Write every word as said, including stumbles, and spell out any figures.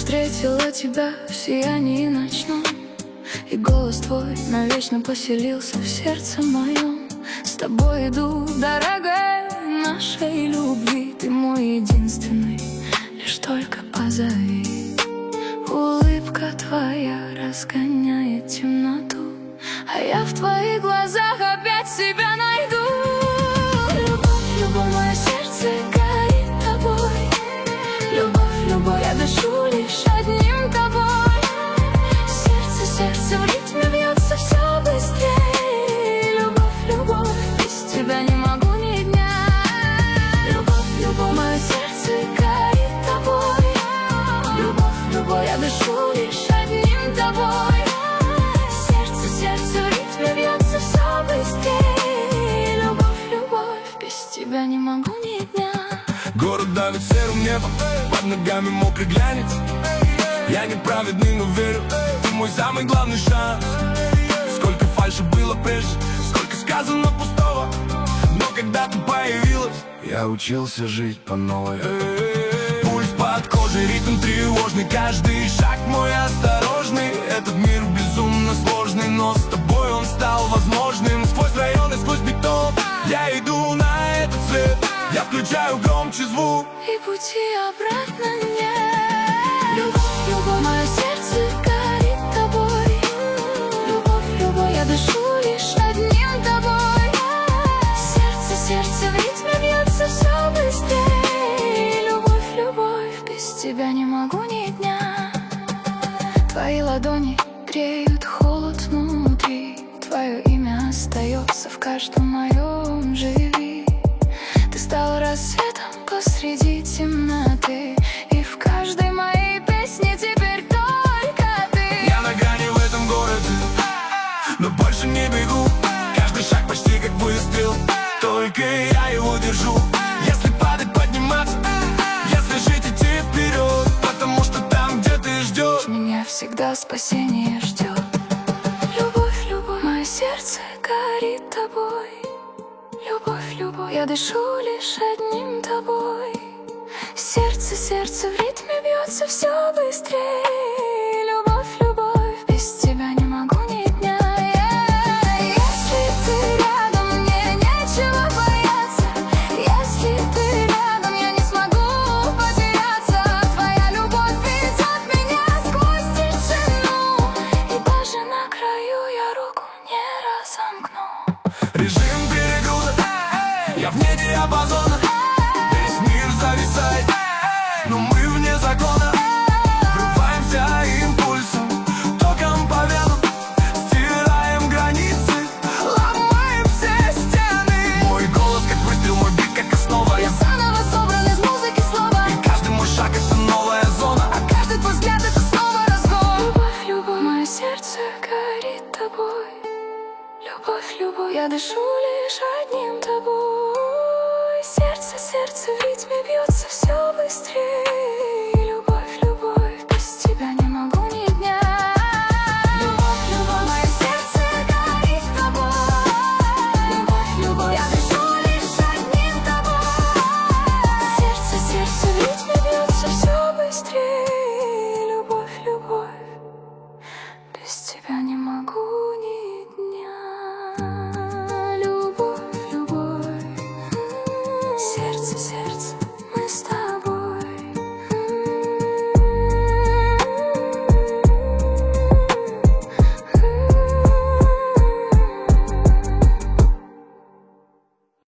встретила тебя в сиянии ночном, и голос твой навечно поселился в сердце моем. С тобой иду, дорогая, нашей любви. Ты мой единственный, лишь только позови. Улыбка твоя разгоняет темноту, а я в твоих глазах опять себя найду. Любовь, любовь, мое сердце горит тобой. Любовь, любовь, я дышу лишь одним тобой. Сердце, сердце в ритме бьется все быстрее. Любовь, любовь, без тебя не могу ни дня. Любовь, любовь, мое сердце горит тобой. Любовь, любовь, я дышу лишь одним тобой. Сердце, сердце в ритме бьется все быстрее. Любовь, любовь, без тебя не могу ни дня. Город давит серым небом, под ногами мокрый глянец. Я неправедный, но верю, ты мой самый главный шанс. Сколько фальши было прежде, сколько сказано пустого, но когда ты появилась, я учился жить по новой. Пульс под кожей, ритм тревожный, каждый шаг мой осторожный. Этот мир безумно сложный, но с тобой он стал возможным. Сквозь районы, сквозь бетон я иду на этот свет. Я включаю громче звук, и пути обратно нет. Любовь, любовь, мое сердце горит тобой. Любовь, любовь, я дышу лишь одним тобой. Сердце, сердце в ритме бьется все быстрее. Любовь, любовь, без тебя не могу ни дня. Твои ладони греют холод внутри. Твое имя остается в каждом моем живи. Ты стал рассветом посреди темноты, и в каждой моей песне теперь только ты. Я на грани в этом городе, но больше не бегу. Каждый шаг почти как выстрел, только я его держу. Если падать, подниматься, если жить, идти вперед, потому что там, где ты ждешь, меня всегда спасение ждет. Любовь, любовь, мое сердце горит тобой. Любовь, любовь, я дышу лишь одним тобой. Сердце, сердце в ритме бьется все быстрее. Любовь, любовь, без тебя не могу ни дня. Если ты рядом, мне нечего бояться. Если ты рядом, я не смогу потеряться. Твоя любовь ведет меня сквозь тишину, и даже на краю я руку не разомкну. Режим перегруза, я вне диапазона. Весь мир зависает, но мы вне закона. Врываемся импульсом, током по венам, стираем границы, ломаем все стены. Мой голос как выстрел, мой бит как основа. Я заново собран из музыки слова, И каждый мой шаг это новая зона, а каждый твой взгляд это снова разгон. Любовь, любовь, мое сердце горит тобой. Любовь, любовь, я дышу лишь одним тобой. Сердце, сердце в ритме бьется все быстрее.